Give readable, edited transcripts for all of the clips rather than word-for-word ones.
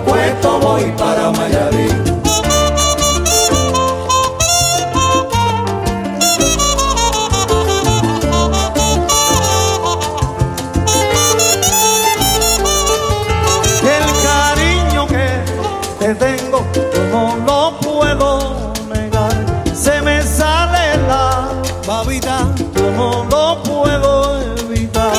Acuesto voy para Mayarí. Te tengo, yo no lo puedo negar. Se me sale la babita, yo no lo puedo evitar.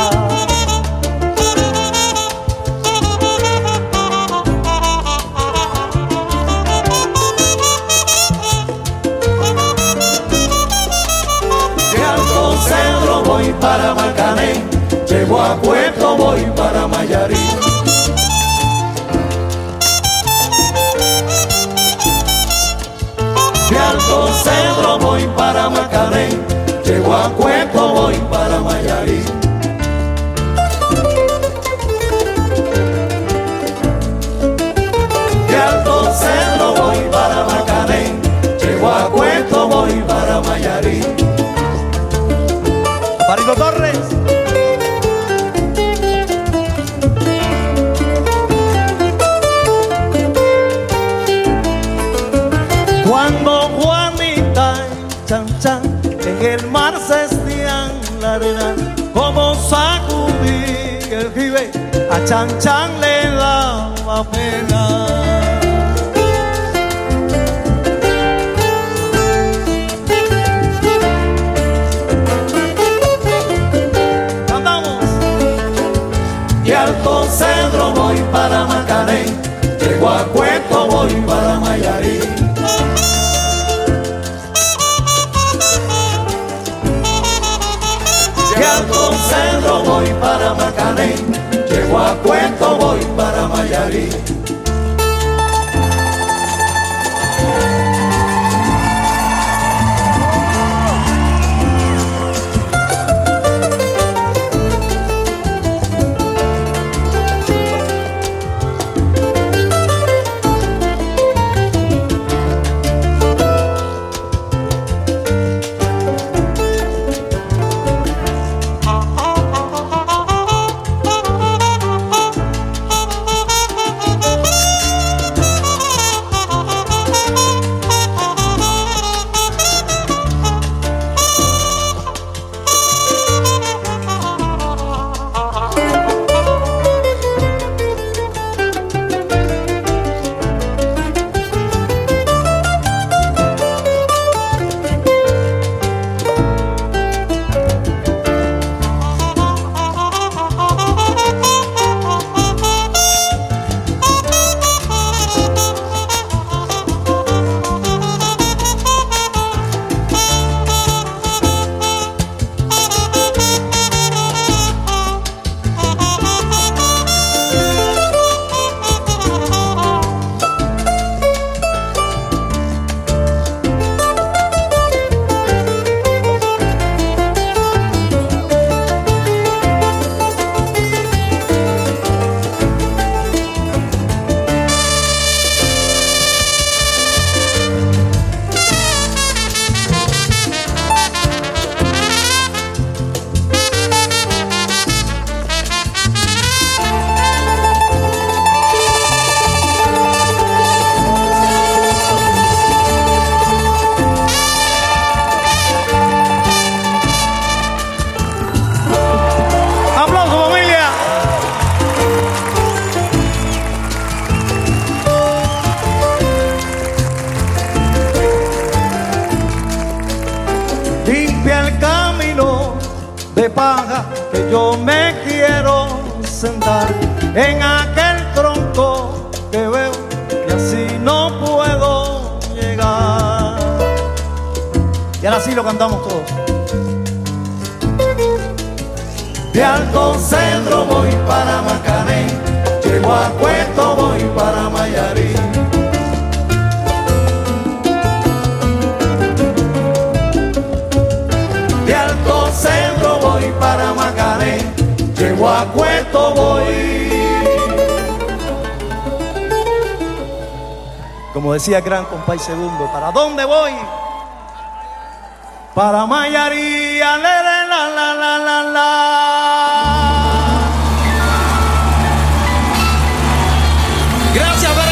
De Alto Cedro voy para Marcané, llego a Acuesto voy para Mayarí. De Alto Cedro voy para Marcané, llego a Acuesto voy para Mayarí. De Alto Cedro voy para Marcané, llego a Acuesto voy para Mayarí. Parito Torres. Cuando Juanita y Chan Chan en el mar se estían la arena, como sacudí el jibe, a Chan Chan le daba pena. Cantamos. De Alto Cedro voy para Marcané, llego a Acuesto voy para Mayarí. De Alto Cedro voy para Marcané, llego a Acuesto voy para Mayarí. de paja que yo me quiero sentar en aquel tronco que veo y así no puedo llegar. Y ahora sí lo cantamos todos. De Alto Cedro voy para Marcané, llego a Acuesto voy para Mayarí. De Alto Cedro voy para Marcané, llego a Acuesto voy. Como decía gran compay Segundo, ¿para dónde voy? Para Mayarí, la la la la la la. Gracias,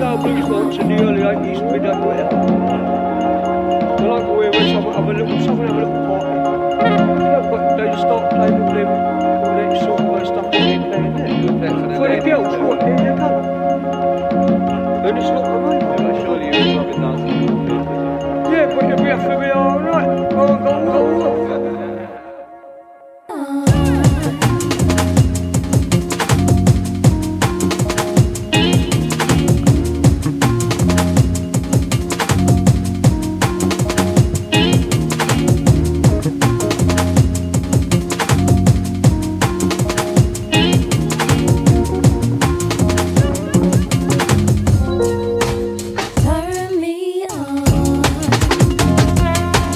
style blues marks in the early 80s, mid 80s, whatever. The local area, someone have a little party. Yeah, but they just start playing all them, all that sort of stuff that they're playing there. For the girls, what, in the colour. And it's not the main. Surely you're rubbing dancing. Yeah, but you'll be have to be alright. Go on. Turn me on.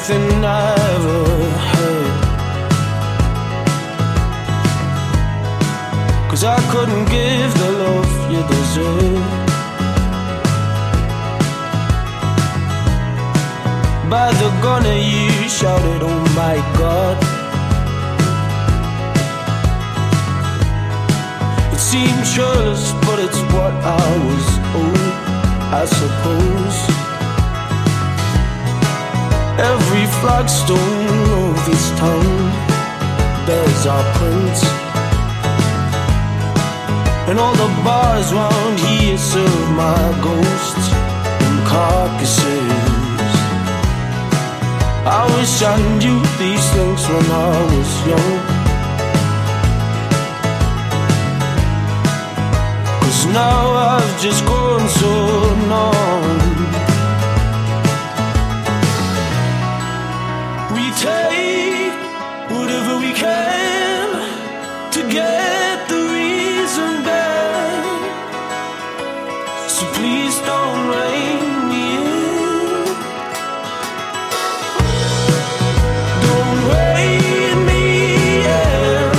everything I ever had. 'Cause I couldn't give the love you deserve. By the gunner you shouted, oh my God. It seemed churlish, but it's what I was owed, I suppose. Every flagstone of this town bears our prints, and all the bars round here serve my ghosts and carcasses. I wish I knew these things when I was young, 'cause now I've just grown so numb. We take whatever we can to get the reason back, so please don't rein me in. Don't rein me in.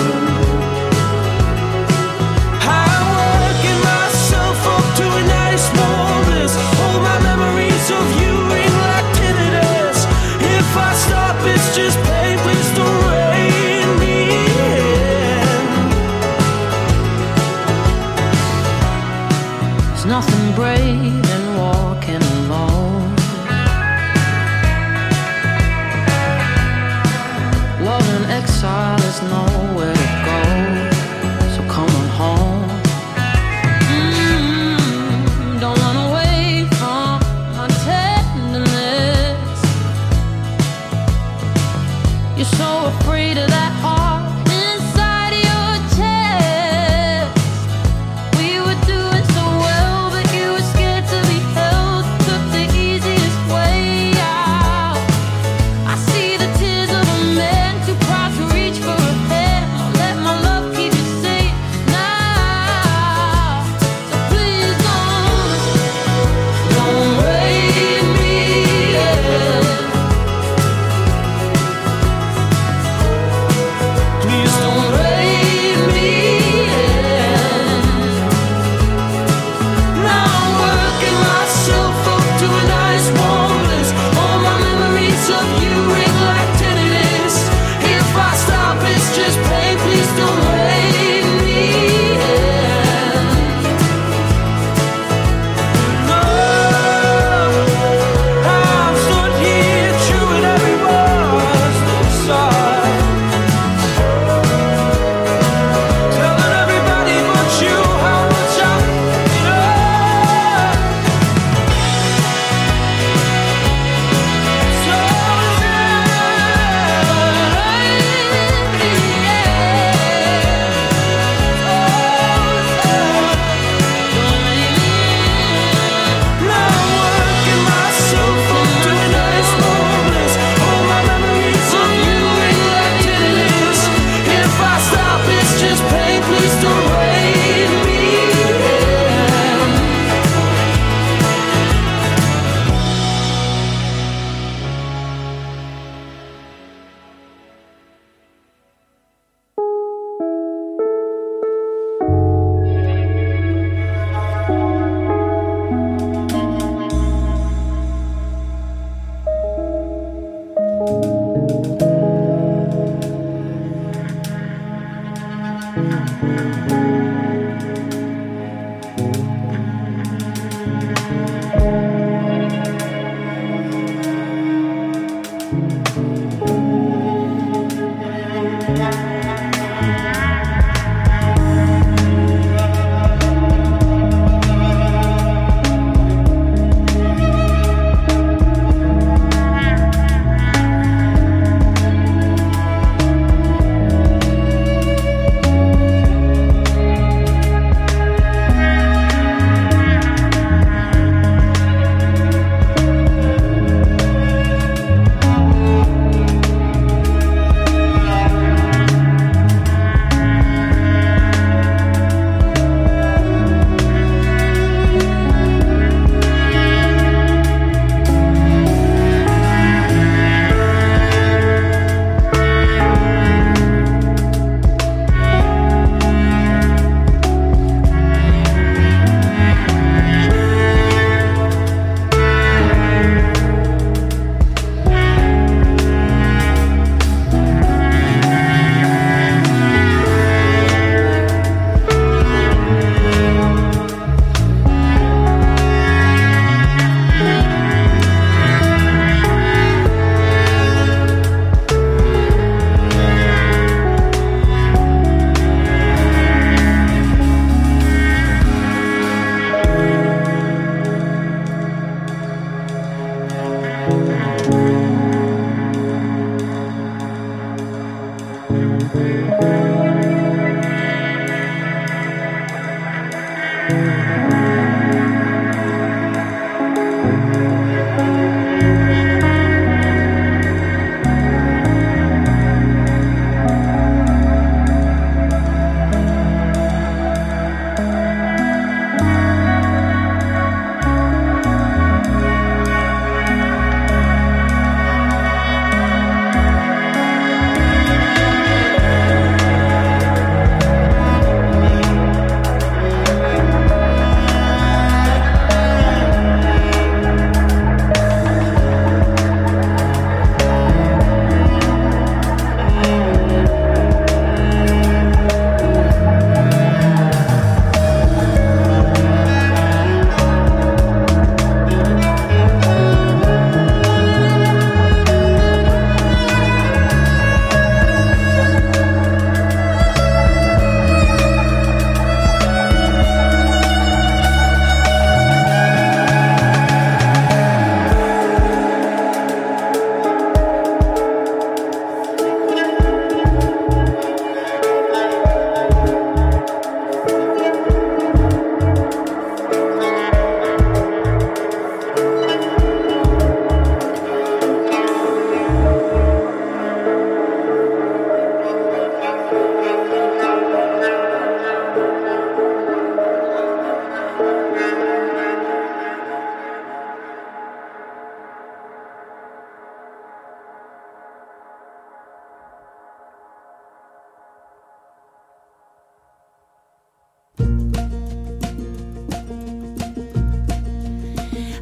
I'm working myself up to a nice more bliss. All my memories of you ring like tinnitus. If I stop, it's just pain. Please don't rein me in.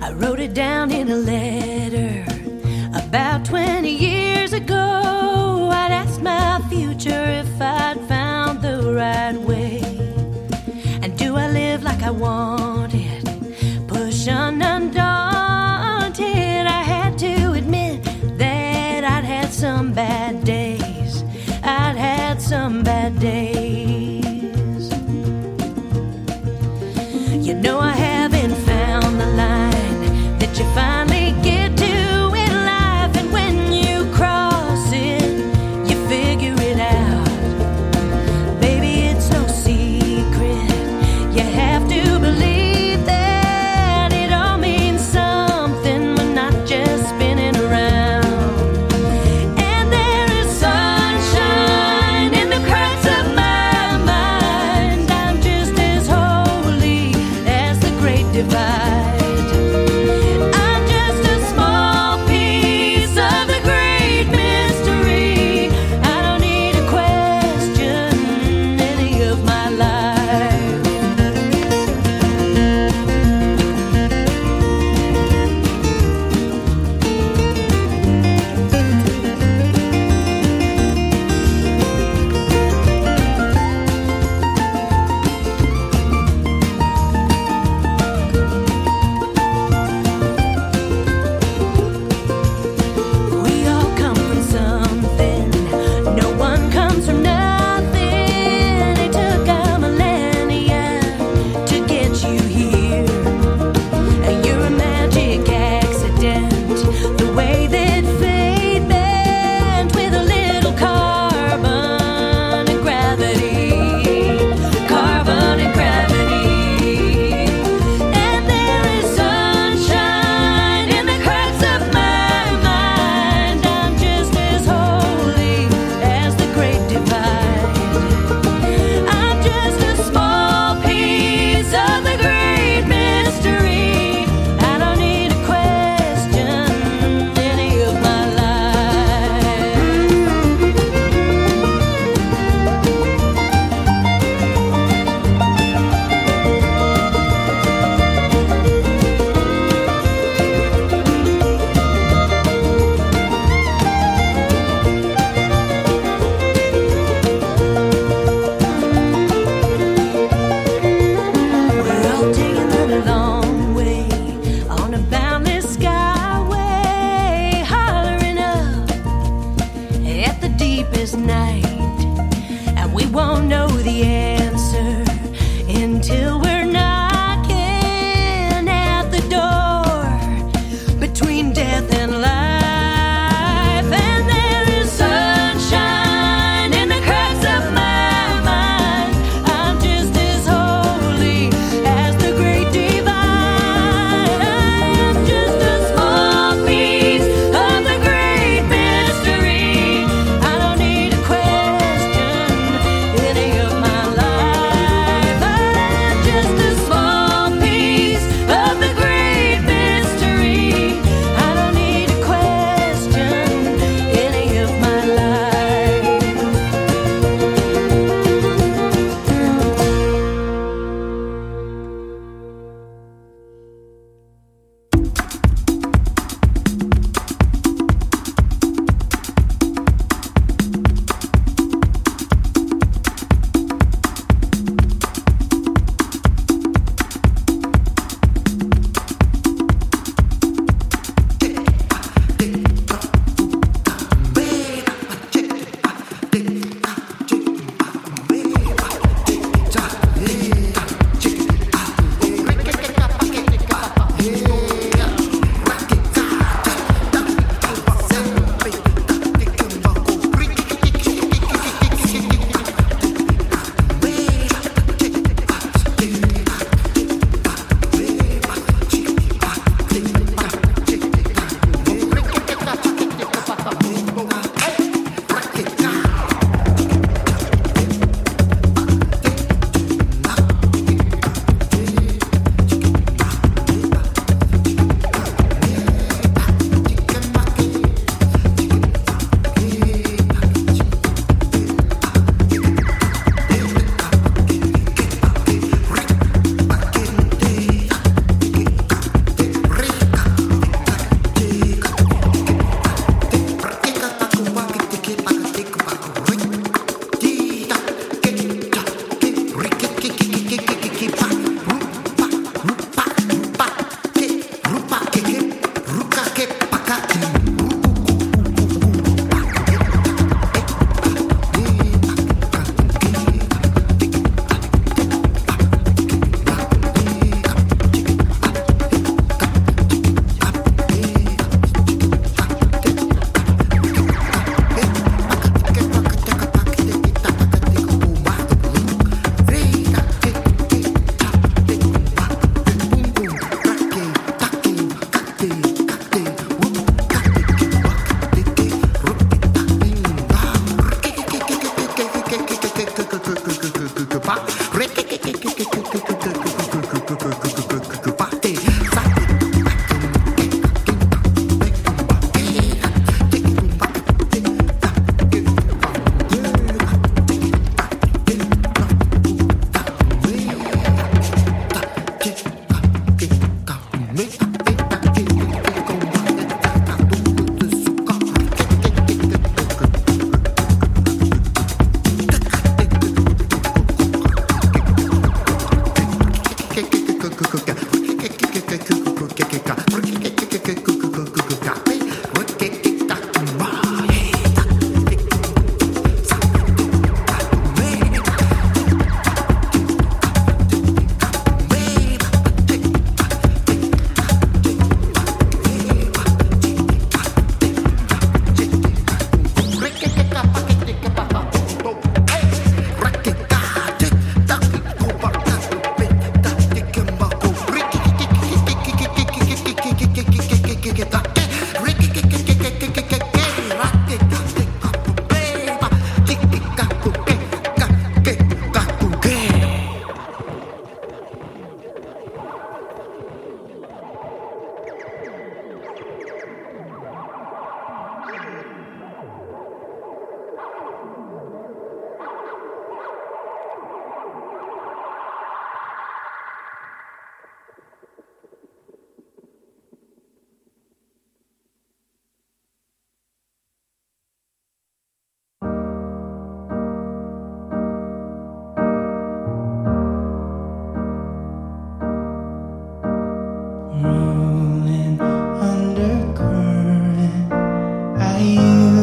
I wrote it down in a letter about 20 years ago. I'd asked my future if I'd found the right way. And do I live like I wanted? Push on undaunted. I had to admit that I'd had some bad days. I'd had some bad days. You know I haven't found the line that you finally get to in life, and when you cross it, you figure it out. Baby, it's no secret. You have to believe that it all means something. We're not just spinning around. And there is sunshine in the cracks of my mind. I'm just as holy as the Great Divide. I'm just a small piece of the great mystery. I don't need to question any of my life. We all come from something. No one comes from nothing. It took a millennia to get you here. And you're a magic accident. The way that fate bent with a little carbon and gravity. Carbon and gravity. And there is sunshine in the cracks of my mind. I'm just as holy as the Great Divide. I'm just a small piece of the great mystery. I don't need to question any of my life. We're all taking the long way on a boundless skyway, hollering up at the deepest night. And we won't know the answer until we're knocking at the door between death and life. And there is sunshine in the cracks of my mind. I'm just as holy as the Great Divide. I am just a small piece of the great mystery. I don't need to question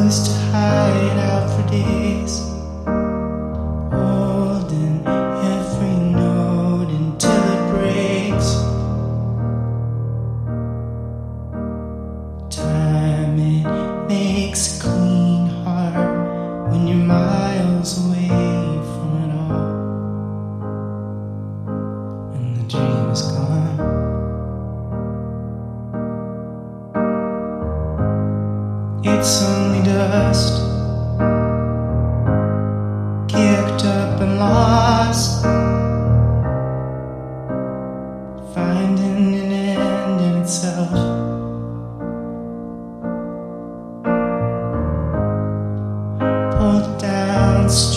used to hide out for days, holding every note until it breaks. Time, it makes a clean heart when you're miles away from it all, and the dream is gone. It's only dust, kicked up and lost, finding an end in itself. Pulled down